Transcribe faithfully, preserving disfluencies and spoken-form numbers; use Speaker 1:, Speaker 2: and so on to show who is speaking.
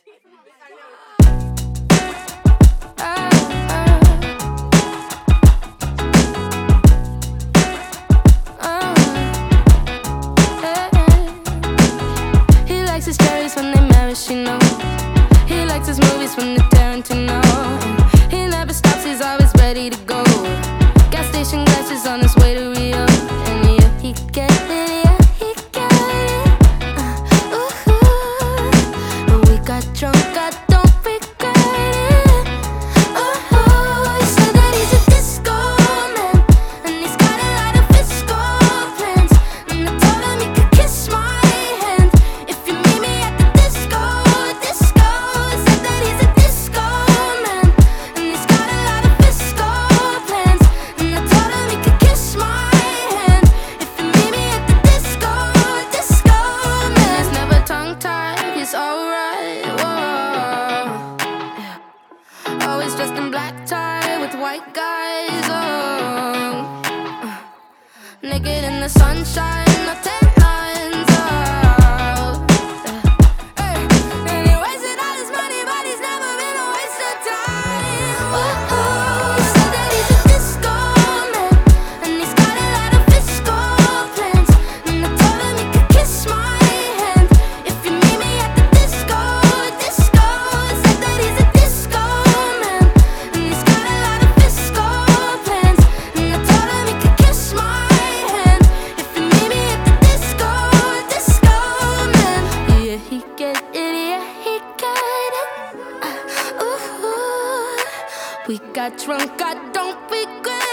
Speaker 1: He likes his cherries when they maraschino. He likes his movies from the Tarantino. He never stops, he's always ready to go. Gas station glasses on his way to Rio. And yeah, he get it, yeah, he get it. uh, ooh, ooh. When we got drunk, I don't regret it. Ooh, ooh. He said that he's a disco man, and he's got a lot of fiscal plans. And I told him he could kiss my hand if you meet me at the disco, disco. He said that he's a disco man, and he's got a lot of fiscal plans. And I told him he could kiss my hand if you meet me at the disco, disco man. He's never tongue-tied, he's alright, whoa. Yeah. Always dressed in black tie with white guys, oh. Uh, Naked in the sunshine, no tan lines, oh. Yeah. Hey. And he wasted all his money, but he's never been a waste of time. Oh, oh. He said that he's a disco man, and he's got a lot of fiscal plans. And I told him he could kiss my hand if you meet me at the disco, disco. He said that he's a disco man, and he's got a lot of fiscal plans. And I told him he could kiss my hand if you meet me at the disco, disco man. Yeah, he get it, yeah, he get it. Uh, ooh, ooh. We got drunk, I don't regret